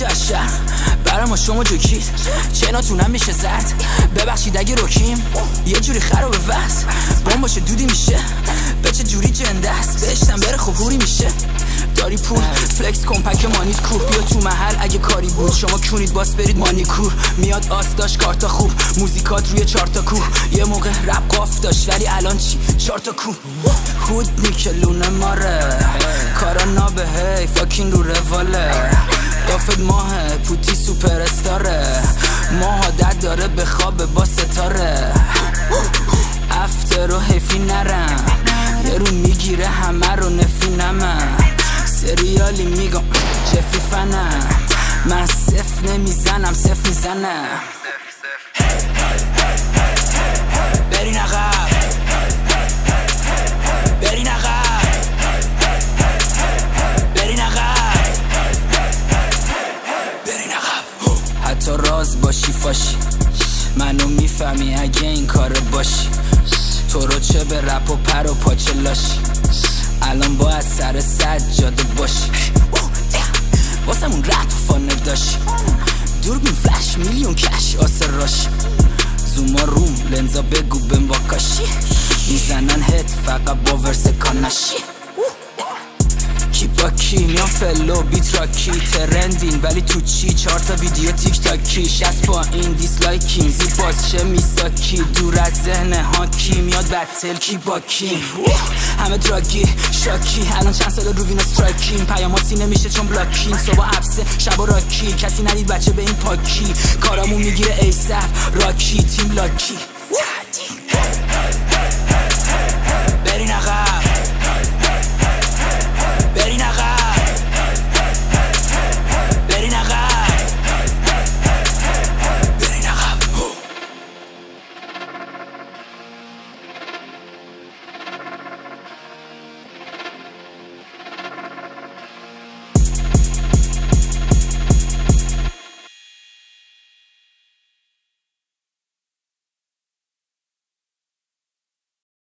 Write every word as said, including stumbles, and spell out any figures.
خروج از شهر برای ما شما جوکید چناتونم میشه زد. ببخشید اگه روکیم یه جوری خرابه وز بام باشه دودی میشه به چه جوری جنده است بهشتم بره خب هوری میشه. داری پول فلکس کمپک مانیت کور بیا تو محل اگه کاری بود شما کونید باس برید مانیکور میاد آس داشت کارتا خوب موزیکات روی چارتا کوه یه موقع رپ قاف داشت ولی الان چی چارتا کو خود نیکلونه ماره کارا نابه هی فاکین رو رواله دافت ماه پوتی سوپر استاره ماه عادت داره به خواب با ستاره افتر و حیفی نرم یه رو میگیره همه رو نفینم سریالی میگم جفی فنم من صف نمیزنم صف میزنم برین عقب برین عقب برین عقب برین عقب حتی راز باشی فاشی منو میفهمی اگه این کار باشی تو رو چه به رپ و پر و پاچه لاشی الان باید سر سجاده باشی واسم اون رپ فانه داشی دوربین فلش میلیون کش آسر راشی زوما روم لنزا بگو بم واکاشی میزنن هت فقط با ورس کاناشی کی با کی میان فلو بیت راکی ترندین ولی تو چی چهار تا ویدیو تیک تاکی شست با این دیسلایکین زی باز چه میساکی دور از ذهن هاکی میاد بتل کی با کی همه دراگی شاکی الان چند سال رو وین استرایکین پیامات سینه میشه چون بلاکین صبح عبسه شب راکی کسی ندید بچه به این پاکی کارامون میگیره ایسف راکی تیم لاکی